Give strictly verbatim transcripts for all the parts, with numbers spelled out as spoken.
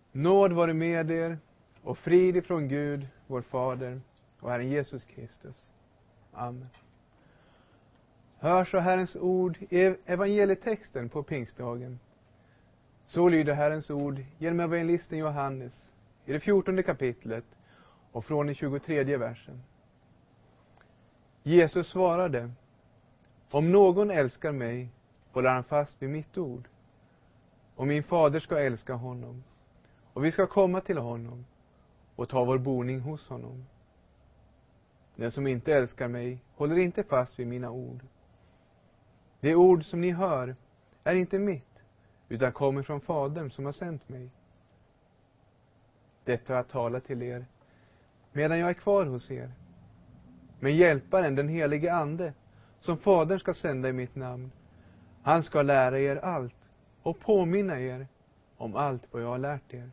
Nåd vare med er och frid ifrån Gud, vår Fader och Herren Jesus Kristus. Amen. Hör så Herrens ord i evangelietexten på pingstdagen. Så lyder Herrens ord genom evangelisten Johannes i det fjortonde kapitlet och från den tjugotredje versen. Jesus svarade: Om någon älskar mig håller han fast vid mitt ord. Och min fader ska älska honom. Och vi ska komma till honom och ta vår boning hos honom. Den som inte älskar mig håller inte fast vid mina ord. Det ord som ni hör är inte mitt, utan kommer från Fadern som har sänt mig. Detta har jag talat till er medan jag är kvar hos er. Men hjälparen, den helige Ande, som Fadern ska sända i mitt namn, han ska lära er allt och påminna er om allt vad jag har lärt er.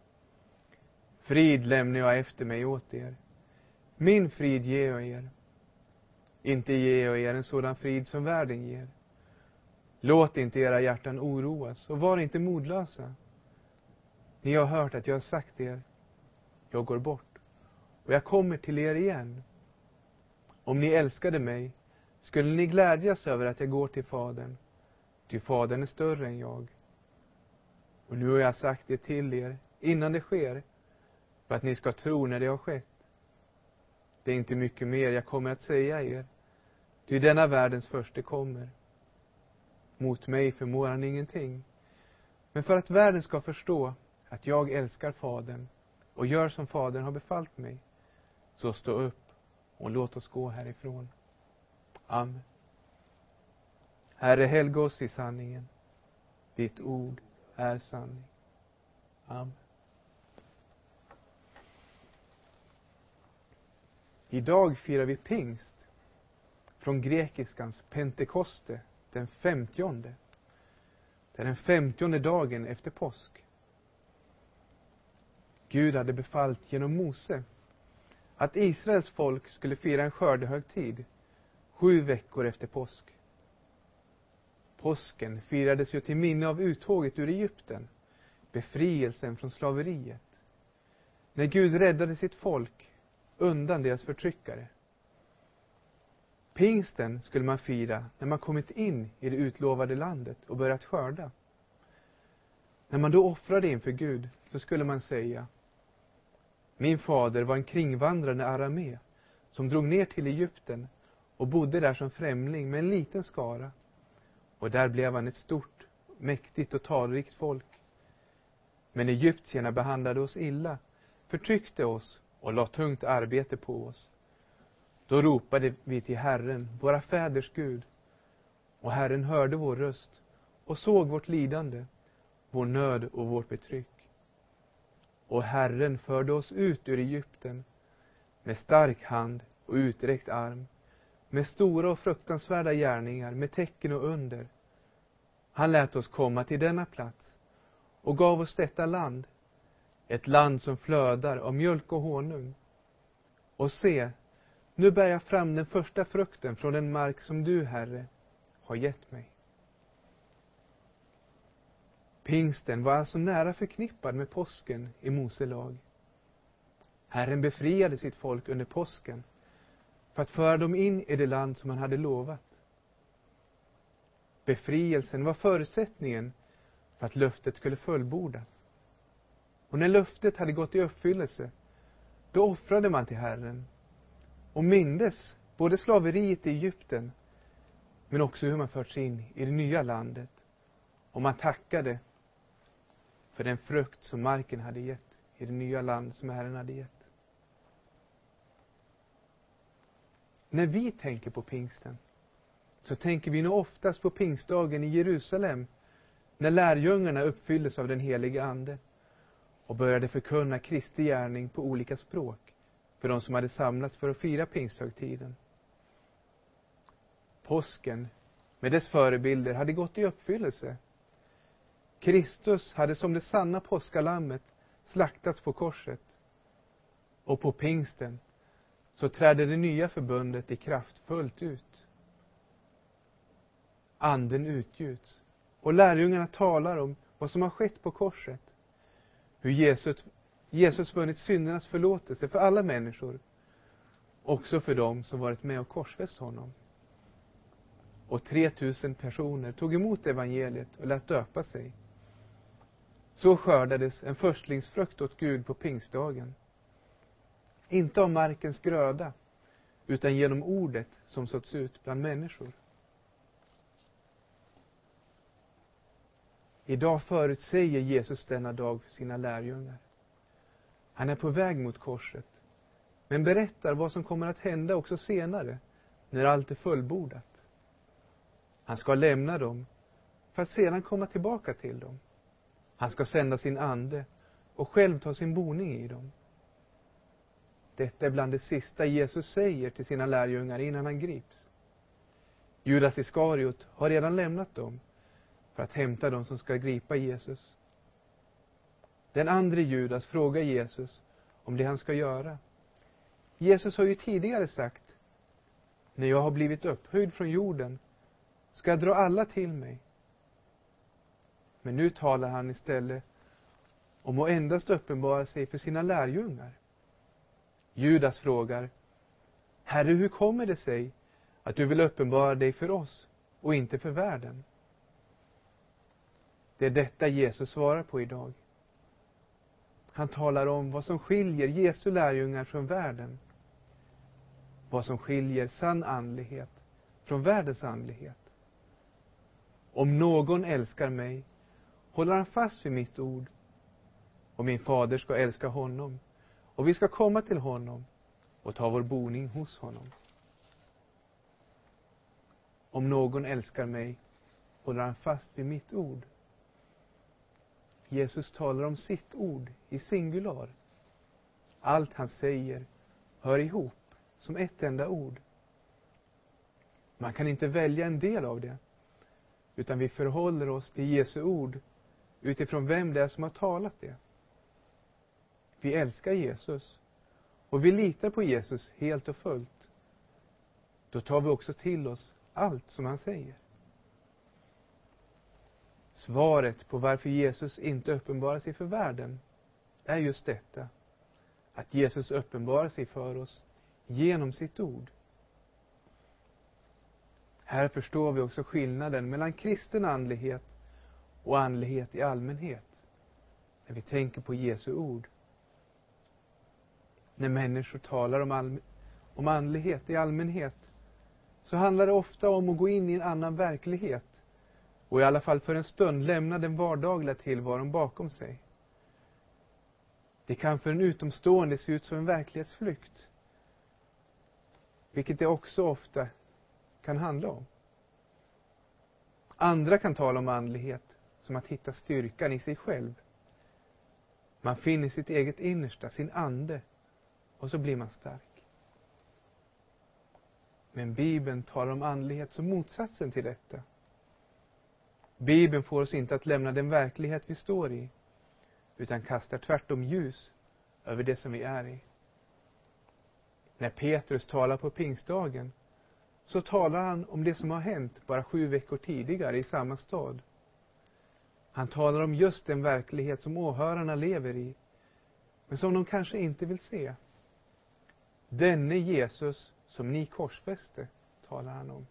Frid lämnar jag efter mig åt er. Min frid ger jag er. Inte ger jag er en sådan frid som världen ger. Låt inte era hjärtan oroas och var inte modlösa. Ni har hört att jag har sagt er: jag går bort och jag kommer till er igen. Om ni älskade mig skulle ni glädjas över att jag går till Fadern, ty Fadern är större än jag. Och nu har jag sagt det till er innan det sker, för att ni ska tro när det har skett. Det är inte mycket mer jag kommer att säga er, ty denna världens första kommer. Mot mig förmår han ingenting. Men för att världen ska förstå att jag älskar Fadern och gör som Fadern har befallt mig, så stå upp och låt oss gå härifrån. Amen. Herre, helga oss i sanningen. Ditt ord är sanning. Amen. Idag firar vi pingst, från grekiskans pentekoste, den femtionde. Det är den femtionde dagen efter påsk. Gud hade befallt genom Mose att Israels folk skulle fira en skördehögtid sju veckor efter påsk. Påsken firades ju till minne av uttåget ur Egypten, befrielsen från slaveriet, när Gud räddade sitt folk undan deras förtryckare. Pingsten skulle man fira när man kommit in i det utlovade landet och börjat skörda. När man då offrade inför Gud så skulle man säga: min fader var en kringvandrande aramé som drog ner till Egypten och bodde där som främling med en liten skara. Och där blev han ett stort, mäktigt och talrikt folk. Men egyptierna behandlade oss illa, förtryckte oss och la tungt arbete på oss. Då ropade vi till Herren, våra fäders Gud. Och Herren hörde vår röst och såg vårt lidande, vår nöd och vårt betryck. Och Herren förde oss ut ur Egypten med stark hand och uträckt arm, med stora och fruktansvärda gärningar, med tecken och under. Han lät oss komma till denna plats och gav oss detta land, ett land som flödar av mjölk och honung. Och se, nu bär jag fram den första frukten från den mark som du, Herre, har gett mig. Pingsten var alltså nära förknippad med påsken i Mose lag. Herren befriade sitt folk under påsken för att föra dem in i det land som han hade lovat. Befrielsen var förutsättningen för att löftet skulle fullbordas. Och när löftet hade gått i uppfyllelse, då offrade man till Herren och mindes både slaveriet i Egypten, men också hur man förts in i det nya landet. Och man tackade för den frukt som marken hade gett i det nya land som Herren hade gett. När vi tänker på pingsten så tänker vi nog oftast på pingstdagen i Jerusalem, när lärjungarna uppfylldes av den helige Ande och började förkunna Kristi gärning på olika språk för de som hade samlats för att fira pingsthögtiden. Påsken med dess förebilder hade gått i uppfyllelse. Kristus hade som det sanna påskalammet slaktats på korset. Och på pingsten så trädde det nya förbundet i kraft fullt ut. Anden utgjuts och lärjungarna talar om vad som har skett på korset. hur Jesus, Jesus vunnit syndernas förlåtelse för alla människor, också för dem som varit med och korsfäst honom. Och tre tusen personer tog emot evangeliet och lät döpa sig. Så skördades en förstlingsfrukt åt Gud på pingstdagen. Inte av markens gröda, utan genom ordet som såtts ut bland människor. Idag förutsäger Jesus denna dag för sina lärjungar. Han är på väg mot korset, men berättar vad som kommer att hända också senare, när allt är fullbordat. Han ska lämna dem för att sedan komma tillbaka till dem. Han ska sända sin ande och själv ta sin boning i dem. Detta är bland det sista Jesus säger till sina lärjungar innan han grips. Judas Iskariot har redan lämnat dem för att hämta dem som ska gripa Jesus. Den andra Judas frågar Jesus om det han ska göra. Jesus har ju tidigare sagt: när jag har blivit upphöjd från jorden ska jag dra alla till mig. Men nu talar han istället om att endast uppenbara sig för sina lärjungar. Judas frågar: Herre, hur kommer det sig att du vill uppenbara dig för oss och inte för världen? Det är detta Jesus svarar på idag. Han talar om vad som skiljer Jesu lärjungar från världen. Vad som skiljer sann andlighet från världens andlighet. Om någon älskar mig, håller han fast vid mitt ord. Och min fader ska älska honom. Och vi ska komma till honom och ta vår boning hos honom. Om någon älskar mig, håller han fast vid mitt ord. Jesus talar om sitt ord i singular. Allt han säger hör ihop som ett enda ord. Man kan inte välja en del av det, utan vi förhåller oss till Jesu ord utifrån vem det är som har talat det. Vi älskar Jesus och vi litar på Jesus helt och fullt. Då tar vi också till oss allt som han säger. Svaret på varför Jesus inte uppenbarar sig för världen är just detta. Att Jesus uppenbarar sig för oss genom sitt ord. Här förstår vi också skillnaden mellan kristen andlighet och andlighet i allmänhet. När vi tänker på Jesu ord. När människor talar om, all, om andlighet i allmänhet, så handlar det ofta om att gå in i en annan verklighet. Och i alla fall för en stund lämna den vardagliga tillvaron bakom sig. Det kan för en utomstående se ut som en verklighetsflykt. Vilket det också ofta kan handla om. Andra kan tala om andlighet som att hitta styrkan i sig själv. Man finner sitt eget innersta, sin ande, och så blir man stark. Men Bibeln talar om andlighet som motsatsen till detta. Bibeln får oss inte att lämna den verklighet vi står i, utan kastar tvärtom ljus över det som vi är i. När Petrus talar på pingstdagen, så talar han om det som har hänt bara sju veckor tidigare i samma stad. Han talar om just den verklighet som åhörarna lever i, men som de kanske inte vill se. Denne Jesus som ni korsfäste, talar han om.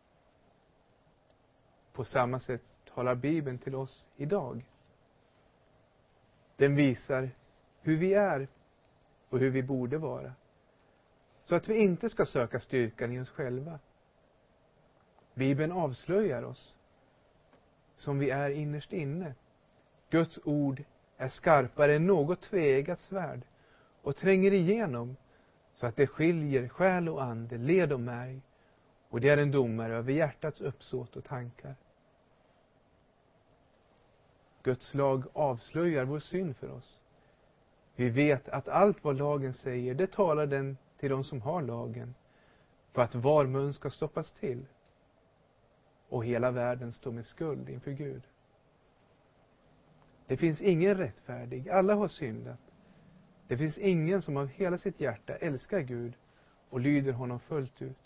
På samma sätt talar Bibeln till oss idag. Den visar hur vi är och hur vi borde vara. Så att vi inte ska söka styrkan i oss själva. Bibeln avslöjar oss som vi är innerst inne. Guds ord är skarpare än något tveeggat svärd och tränger igenom så att det skiljer själ och ande, led och märg, och det är en domare över hjärtats uppsåt och tankar. Guds lag avslöjar vår synd för oss. Vi vet att allt vad lagen säger, det talar den till de som har lagen, för att var mun ska stoppas till och hela världen står med skuld inför Gud. Det finns ingen rättfärdig, alla har syndat. Det finns ingen som av hela sitt hjärta älskar Gud och lyder honom fullt ut.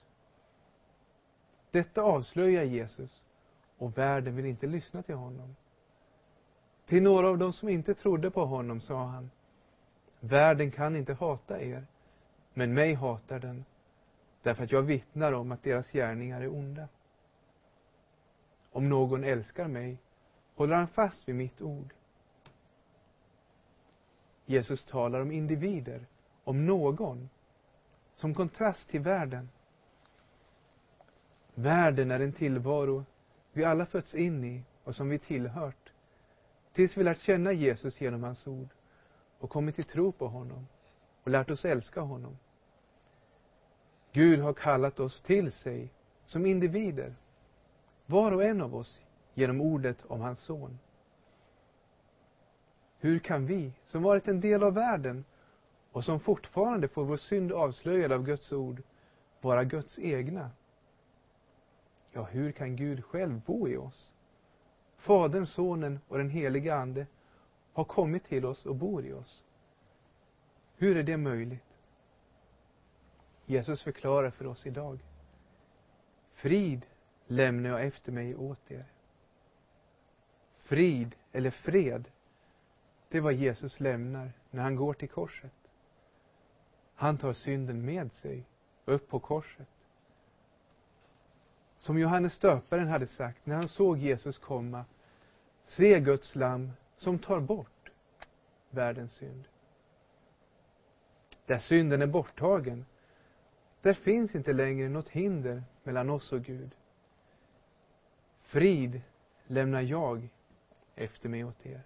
Detta avslöjar Jesus, och världen vill inte lyssna till honom. Till några av dem som inte trodde på honom sa han: världen kan inte hata er, men mig hatar den, därför att jag vittnar om att deras gärningar är onda. Om någon älskar mig, håller han fast vid mitt ord. Jesus talar om individer, om någon, som kontrast till världen. Världen är en tillvaro vi alla fötts in i och som vi tillhört, tills vi lärt känna Jesus genom hans ord och kommit till tro på honom och lärt oss älska honom. Gud har kallat oss till sig som individer, var och en av oss, genom ordet om hans son. Hur kan vi, som varit en del av världen och som fortfarande får vår synd avslöjad av Guds ord, vara Guds egna? Ja, hur kan Gud själv bo i oss? Fadern, sonen och den helige ande har kommit till oss och bor i oss. Hur är det möjligt? Jesus förklarar för oss idag: frid lämnar jag efter mig åt er. Frid eller fred, det är vad Jesus lämnar när han går till korset. Han tar synden med sig upp på korset. Som Johannes döparen hade sagt när han såg Jesus komma: se Guds lamm som tar bort världens synd. Där synden är borttagen, där finns inte längre något hinder mellan oss och Gud. Frid lämnar jag efter mig åt er.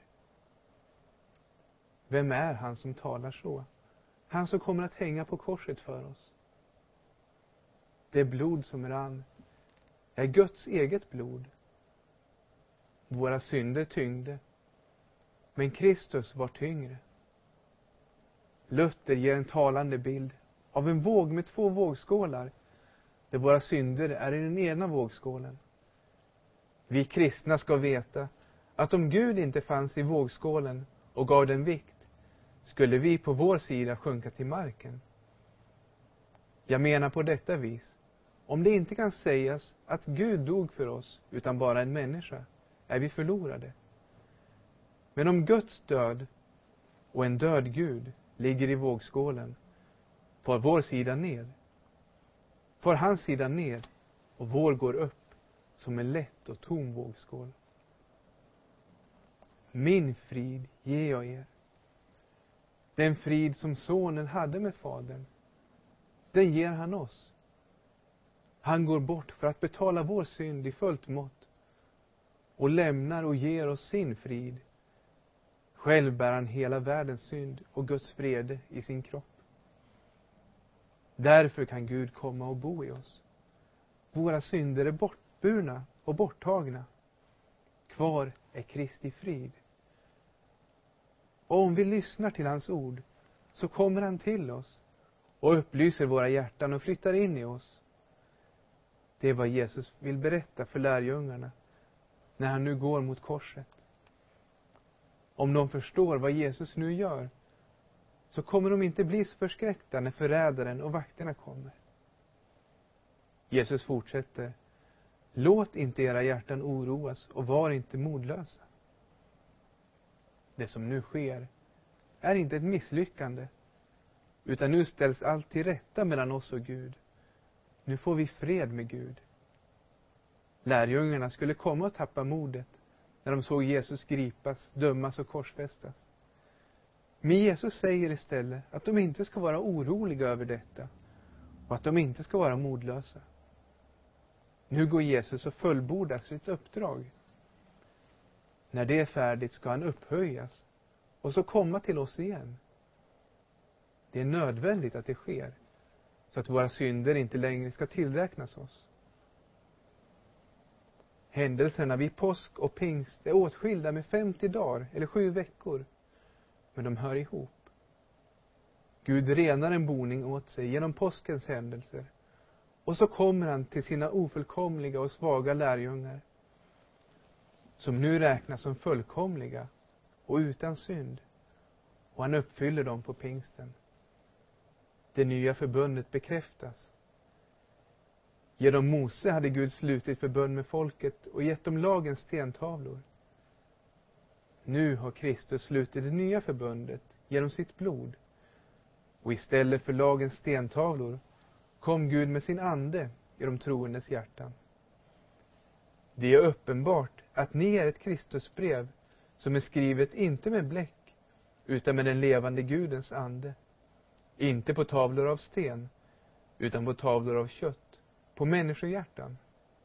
Vem är han som talar så? Han som kommer att hänga på korset för oss. Det blod som rann är Guds eget blod. Våra synder tyngde, men Kristus var tyngre. Luther ger en talande bild av en våg med två vågskålar, där våra synder är i den ena vågskålen. Vi kristna ska veta att om Gud inte fanns i vågskålen och gav den vikt, skulle vi på vår sida sjunka till marken. Jag menar på detta vis: om det inte kan sägas att Gud dog för oss utan bara en människa, är vi förlorade. Men om Guds död och en död Gud ligger i vågskålen, får vår sida ner. Får hans sida ner och vår går upp som en lätt och tom vågskål. Min frid ger jag er. Den frid som sonen hade med fadern, den ger han oss. Han går bort för att betala vår synd i fullt mått och lämnar och ger oss sin frid. Själv bär han hela världens synd och Guds vrede i sin kropp. Därför kan Gud komma och bo i oss. Våra synder är bortburna och borttagna. Kvar är Kristi frid. Och om vi lyssnar till hans ord, så kommer han till oss och upplyser våra hjärtan och flyttar in i oss. Det är vad Jesus vill berätta för lärjungarna när han nu går mot korset. Om de förstår vad Jesus nu gör, så kommer de inte bli så förskräckta när förrädaren och vakterna kommer. Jesus fortsätter: låt inte era hjärtan oroas och var inte modlösa. Det som nu sker är inte ett misslyckande, utan nu ställs allt till rätta mellan oss och Gud. Nu får vi fred med Gud. Lärjungarna skulle komma och tappa modet när de såg Jesus gripas, dömas och korsfästas. Men Jesus säger istället att de inte ska vara oroliga över detta och att de inte ska vara modlösa. Nu går Jesus och fullbordar sitt uppdrag. När det är färdigt ska han upphöjas och så komma till oss igen. Det är nödvändigt att det sker, så att våra synder inte längre ska tillräknas oss. Händelserna vid påsk och pingst är åtskilda med femtio dagar eller sju veckor, men de hör ihop. Gud renar en boning åt sig genom påskens händelser, och så kommer han till sina ofullkomliga och svaga lärjungar, som nu räknas som fullkomliga och utan synd, och han uppfyller dem på pingsten. Det nya förbundet bekräftas. Genom Mose hade Gud slutit förbund med folket och gett dem lagens stentavlor. Nu har Kristus slutit det nya förbundet genom sitt blod. Och istället för lagens stentavlor kom Gud med sin ande i de troendes hjärtan. Det är uppenbart att ni är ett Kristusbrev som är skrivet inte med bläck utan med den levande Gudens ande. Inte på tavlor av sten utan på tavlor av kött, på människohjärtan.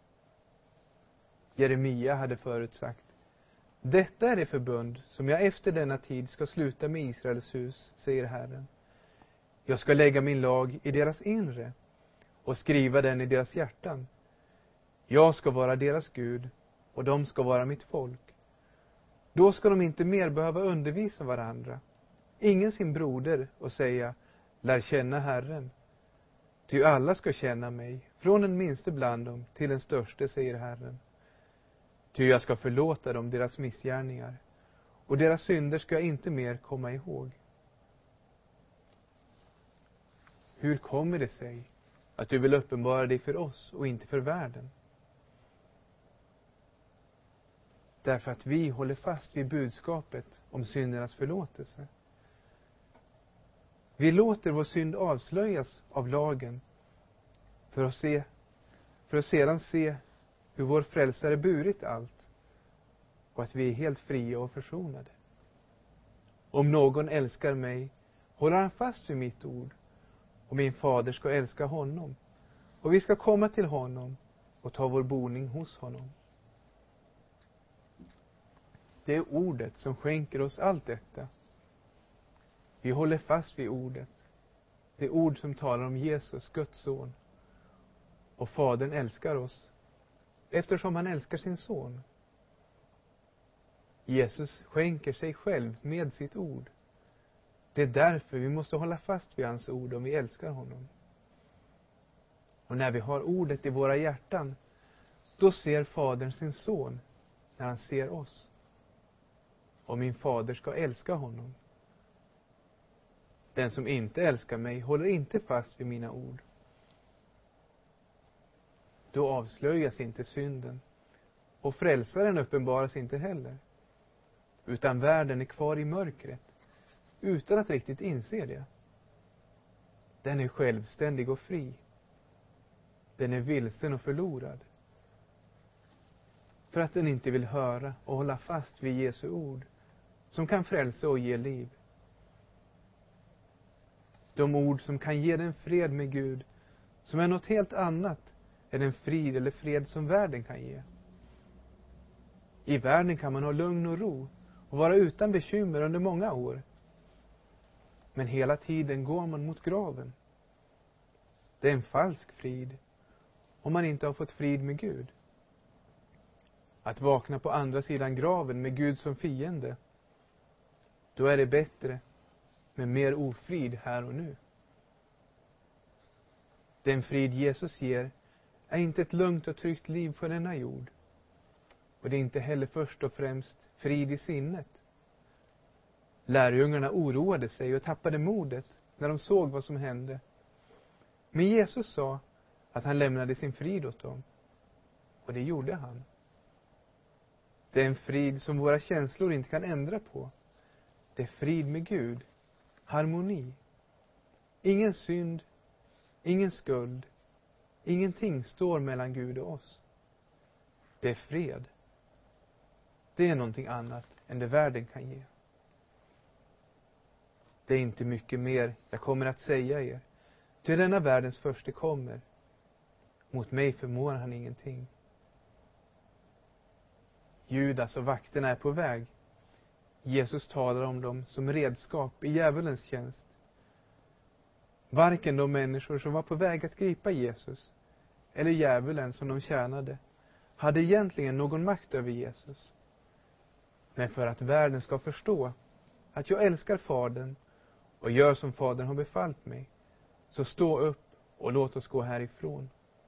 Jeremia hade förut sagt: detta är det förbund som jag efter denna tid ska sluta med Israels hus, säger Herren. Jag ska lägga min lag i deras inre och skriva den i deras hjärtan. Jag ska vara deras Gud och de ska vara mitt folk. Då ska de inte mer behöva undervisa varandra, ingen sin broder, och säga: lär känna Herren. Ty alla ska känna mig, från den minste bland dem till den störste, säger Herren. Ty jag ska förlåta dem deras missgärningar, och deras synder ska jag inte mer komma ihåg. Hur kommer det sig att du vill uppenbara dig för oss och inte för världen? Därför att vi håller fast vid budskapet om syndernas förlåtelse. Vi låter vår synd avslöjas av lagen för att, se, för att sedan se hur vår frälsare burit allt och att vi är helt fria och försonade. Om någon älskar mig håller han fast vid mitt ord, och min fader ska älska honom, och vi ska komma till honom och ta vår boning hos honom. Det är ordet som skänker oss allt detta. Vi håller fast vid ordet. Det ord som talar om Jesus, Guds son. Och Fadern älskar oss eftersom han älskar sin son. Jesus skänker sig själv med sitt ord. Det är därför vi måste hålla fast vid hans ord om vi älskar honom. Och när vi har ordet i våra hjärtan, då ser Fadern sin son när han ser oss. Och min fader ska älska honom. Den som inte älskar mig håller inte fast vid mina ord. Då avslöjas inte synden, och frälsaren uppenbaras inte heller, utan världen är kvar i mörkret utan att riktigt inse det. Den är självständig och fri. Den är vilsen och förlorad, för att den inte vill höra och hålla fast vid Jesu ord som kan frälsa och ge liv. De ord som kan ge den fred med Gud, som är något helt annat än den frid eller fred som världen kan ge. I världen kan man ha lugn och ro och vara utan bekymmer under många år. Men hela tiden går man mot graven. Det är en falsk frid om man inte har fått frid med Gud. Att vakna på andra sidan graven med Gud som fiende, då är det bättre med mer ofrid här och nu. Den frid Jesus ger är inte ett lugnt och tryggt liv på denna jord. Och det är inte heller först och främst frid i sinnet. Lärjungarna oroade sig och tappade modet när de såg vad som hände. Men Jesus sa att han lämnade sin frid åt dem. Och det gjorde han. Det är en frid som våra känslor inte kan ändra på. Det är frid med Gud. Harmoni. Ingen synd, ingen skuld, ingenting står mellan Gud och oss. Det är fred. Det är någonting annat än det världen kan ge. Det är inte mycket mer jag kommer att säga er. Till denna världens första kommer. Mot mig förmår han ingenting. Judas och vakterna är på väg. Jesus talar om dem som redskap i djävulens tjänst. Varken de människor som var på väg att gripa Jesus eller djävulen som de tjänade hade egentligen någon makt över Jesus. Men för att världen ska förstå att jag älskar Fadern och gör som Fadern har befallt mig, så stå upp och låt oss gå härifrån.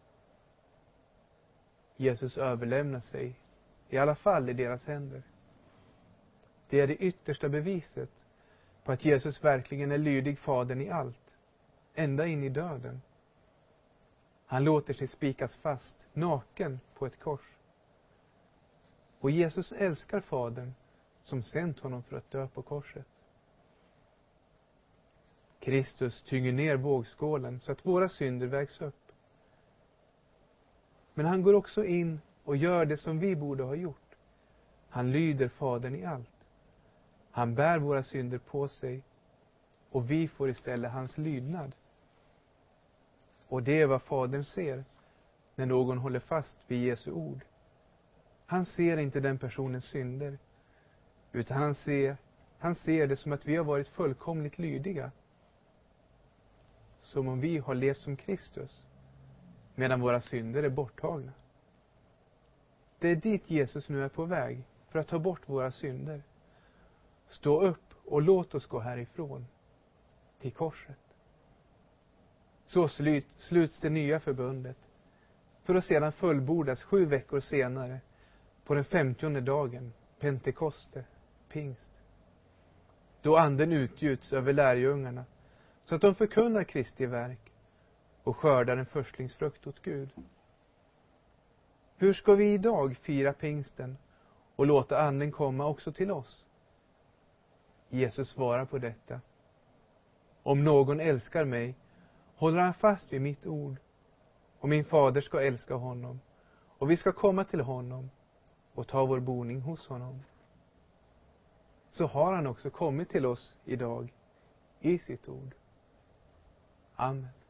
Jesus överlämnar sig i alla fall i deras händer. Det är det yttersta beviset på att Jesus verkligen är lydig Fadern i allt, ända in i döden. Han låter sig spikas fast, naken på ett kors. Och Jesus älskar Fadern som sänt honom för att dö på korset. Kristus tynger ner vågskålen så att våra synder vägs upp. Men han går också in och gör det som vi borde ha gjort. Han lyder Fadern i allt. Han bär våra synder på sig och vi får istället hans lydnad. Och det är vad Fadern ser när någon håller fast vid Jesu ord. Han ser inte den personens synder, utan han ser, han ser det som att vi har varit fullkomligt lydiga. Som om vi har levt som Kristus, medan våra synder är borttagna. Det är dit Jesus nu är på väg för att ta bort våra synder. Stå upp och låt oss gå härifrån till korset. Så slut, sluts det nya förbundet, för att sedan fullbordas sju veckor senare på den femtionde dagen, Pentekoste, pingst. Då anden utgjuts över lärjungarna så att de förkunnar Kristi verk och skördar en förstlingsfrukt åt Gud. Hur ska vi idag fira pingsten och låta anden komma också till oss? Jesus svarar på detta. Om någon älskar mig håller han fast vid mitt ord, och min fader ska älska honom, och vi ska komma till honom och ta vår boning hos honom. Så har han också kommit till oss idag i sitt ord. Amen.